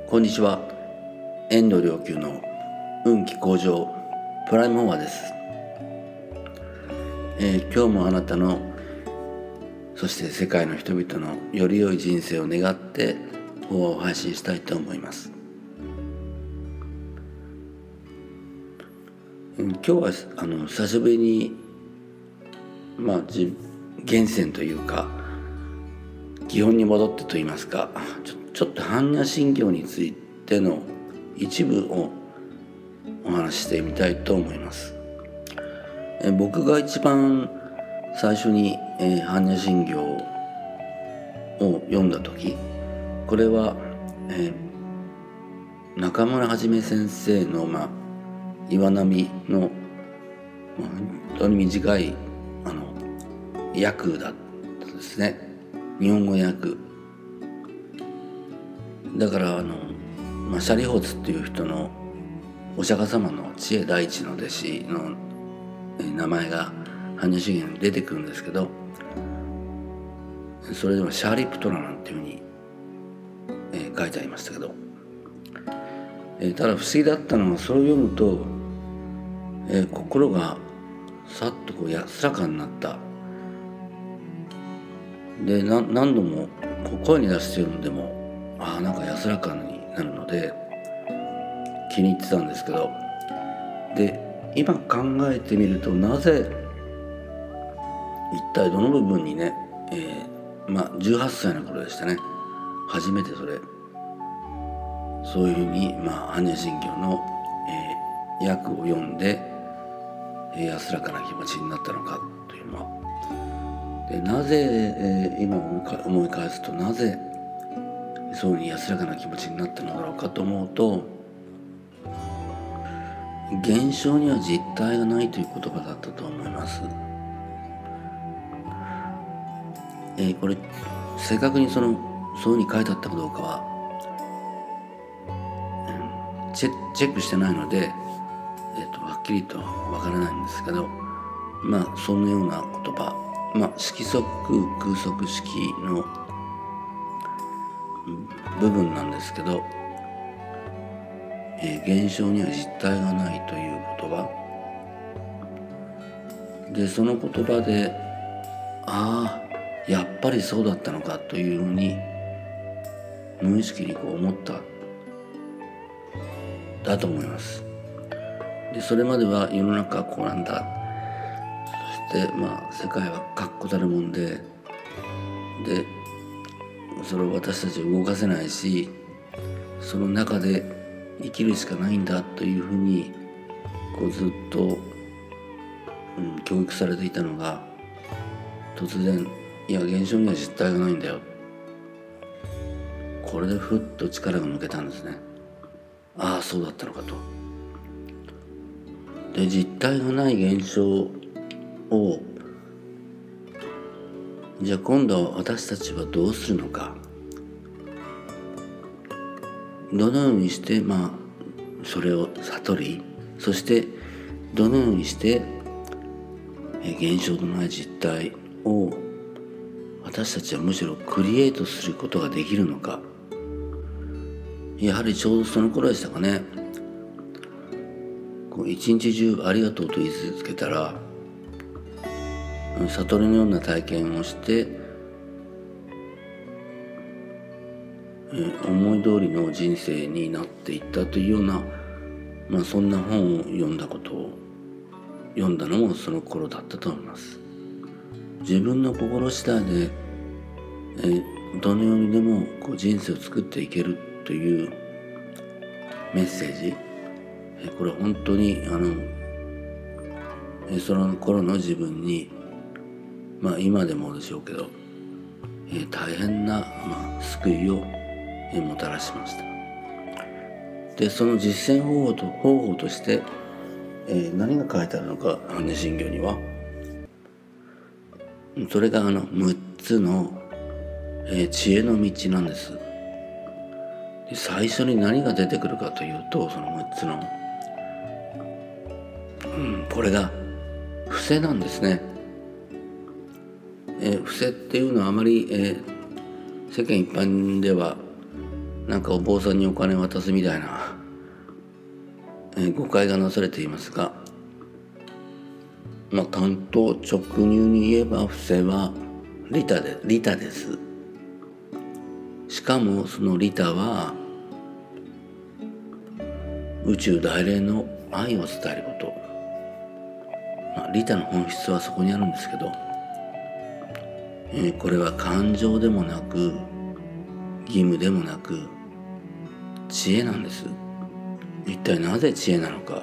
こんにちは。遠藤良久の運気向上プライムフォアです。今日もあなたのそして世界の人々のより良い人生を願ってフォアを配信したいと思います。今日は久しぶりに原点というか基本に戻ってといいますか、ちょっと般若心経についての一部をお話ししてみたいと思います。僕が一番最初に般若心経を読んだ時、これは、中村はじめ先生の岩波の本当に短い訳だったですね。日本語訳だから舍利法師っていう人のお釈迦様の知恵第一の弟子の名前が般若心経に出てくるんですけど、それではシャーリプトラなんていうふうに、書いてありましたけど、ただ不思議だったのはそれを読むと、心がさっと安らかになった。で何度も声に出して読んでもなんか安らかになるので気に入ってたんですけど、で今考えてみるとなぜ一体どの部分にね、18歳の頃でしたね、初めてそういうふうに般若心経の、訳を読んで、安らかな気持ちになったのかというのは、でなぜ、今思い返すとなぜそういうふうに安らかな気持ちになったのだろうかと思うと、現象には実体がないという言葉だったと思います。これ正確にそういうふうに書いてあったかどうかは、チェックしてないので、はっきりとわからないんですけど、そのような言葉、色即空即色の部分なんですけど、現象には実体がないという言葉で、その言葉でやっぱりそうだったのかというふうに無意識に思っただと思います。でそれまでは世の中はこうなんだ、そして世界は確固たるもんでそれを私たちは動かせないし、その中で生きるしかないんだというふうにずっと、教育されていたのが、突然現象には実体がないんだよ、これでふっと力が抜けたんですね。そうだったのかと。で実体がない現象をじゃあ今度は私たちはどうするのか、どのようにしてそれを悟り、そしてどのようにして現象のない実体を私たちはむしろクリエイトすることができるのか。やはりちょうどその頃でしたかね。一日中ありがとうと言い続けたら、悟りのような体験をして、思い通りの人生になっていったというような、そんな本を読んだのもその頃だったと思います。自分の心次第で、どのようにでも人生を作っていけるというメッセージ、これは本当にその頃の自分に、今でもでしょうけど、大変な、救いをもたらしました。でその実践方法として、何が書いてあるのか、般若心経にはそれが6つの、知恵の道なんです。で最初に何が出てくるかというと、その6つの、これが伏せなんですね。伏せっていうのはあまり、世間一般ではなんかお坊さんにお金渡すみたいな、誤解がなされていますが、単刀直入に言えば布施は利他です。しかもその利他は宇宙大霊の愛を伝えること、利他の本質はそこにあるんですけど、これは感情でもなく義務でもなく知恵なんです。一体なぜ知恵なのか。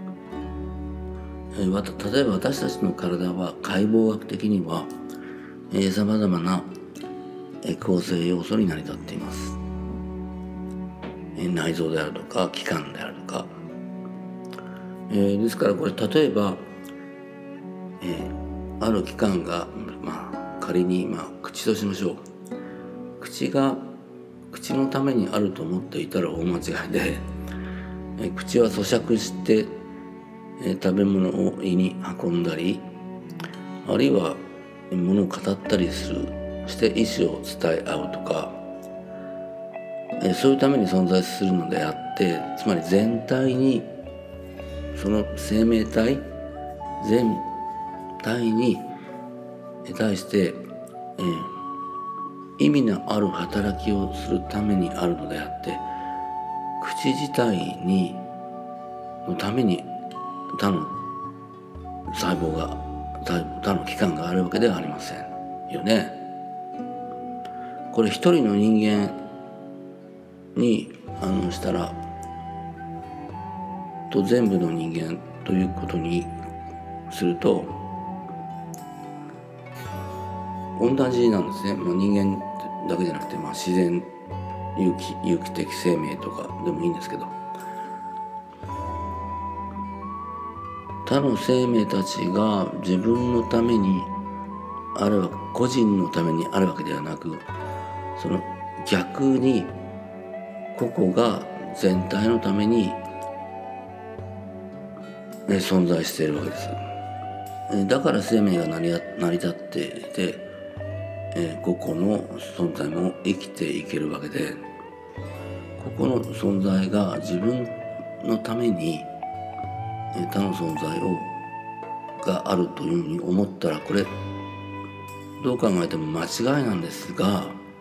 例えば私たちの体は解剖学的にはさまざまな構成要素に成り立っています。内臓であるとか器官であるとか、ですからこれ例えば、ある器官が、仮に、口としましょう。口のためにあると思っていたら大間違いで、口は咀嚼して食べ物を胃に運んだり、あるいは物を語ったりして意思を伝え合うとか、そういうために存在するのであって、つまり全体に、その生命体全体に対して、意味のある働きをするためにあるのであって、口自体のために他の細胞が他の器官があるわけではありませんよね。これ一人の人間にしたらと全部の人間ということにすると同じなんですね。人間だけじゃなくて、自然有機的生命とかでもいいんですけど、他の生命たちが自分のためにあるわけ、個人のためにあるわけではなく、その逆に個々が全体のために、存在しているわけです。だから生命が成り立っていて、個々の存在も生きていけるわけで、個々の存在が自分のために他の存在があるというふうに思ったら、これどう考えても間違いなんですが、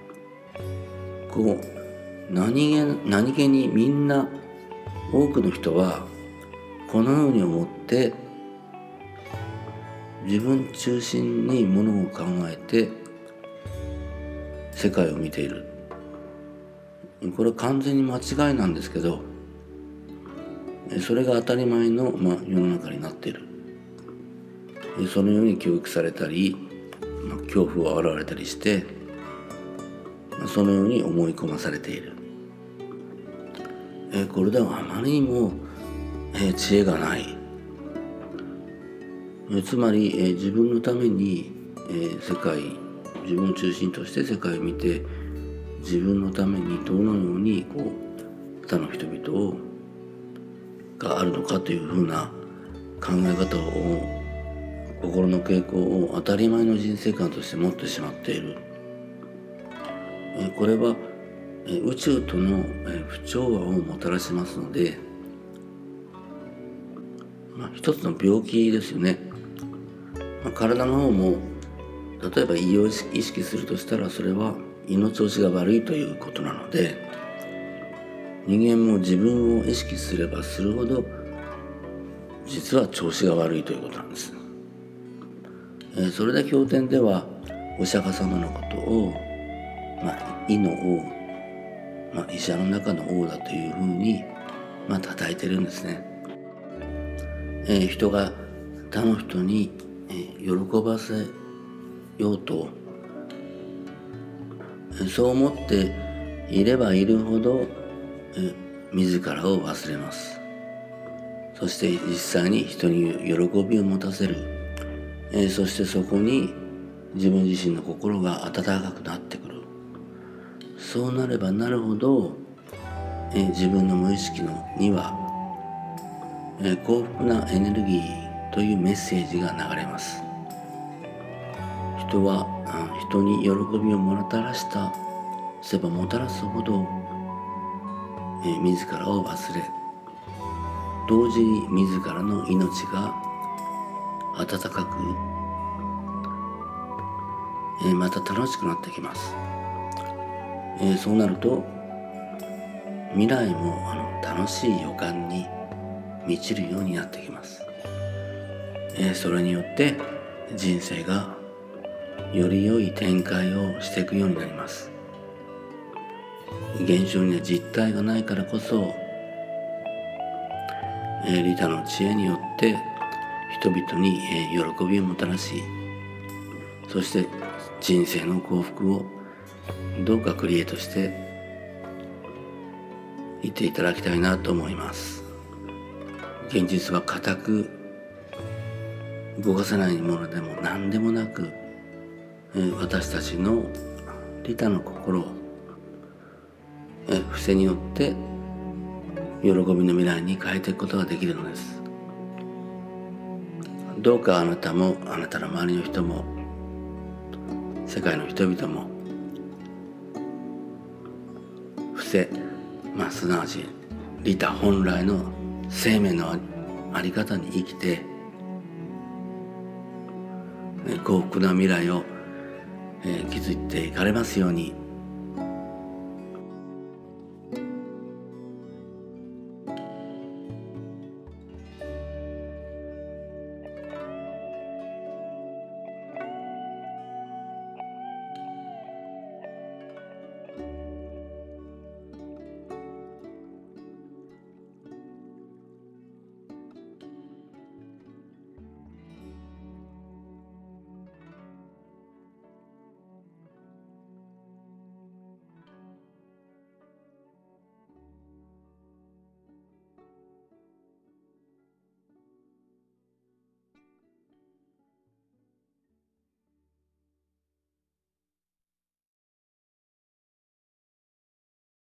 何気にみんな多くの人はこのように思って自分中心にものを考えて世界を見ている。これは完全に間違いなんですけど、それが当たり前の、世の中になっている。そのように教育されたり、恐怖は現れたりして、そのように思い込まされている。これではあまりにも、知恵がない。つまり、自分のために、自分を中心として世界を見て、自分のためにどのように他の人々があるのかというふうな考え方を、心の傾向を当たり前の人生観として持ってしまっている。これは宇宙との不調和をもたらしますので、一つの病気ですよね。体の方も例えば胃を意識するとしたら、それは胃の調子が悪いということなので、人間も自分を意識すればするほど実は調子が悪いということなんです。それで経典ではお釈迦様のことを、医の王、医者の中の王だというふうに叩いてるんですね。人が他の人に喜ばせようとそう思っていればいるほど自らを忘れます。そして実際に人に喜びを持たせる、そしてそこに自分自身の心が温かくなってくる。そうなればなるほど、自分の無意識には、幸福なエネルギーというメッセージが流れます。人は人に喜びをもたらすほど自らを忘れ、同時に自らの命が温かく、また楽しくなってきます。そうなると未来も楽しい予感に満ちるようになってきます。それによって人生がより良い展開をしていくようになります。現象には実体がないからこそ、利他の知恵によって人々に喜びをもたらし、そして人生の幸福をどうかクリエイトしていっていただきたいなと思います。現実は固く動かせないものでも何でもなく、私たちの利他の心を伏せによって喜びの未来に変えていくことができるのです。どうかあなたもあなたの周りの人も世界の人々も伏せ、すなわち利他本来の生命のあり方に生きて、幸福な未来を築いていかれますように。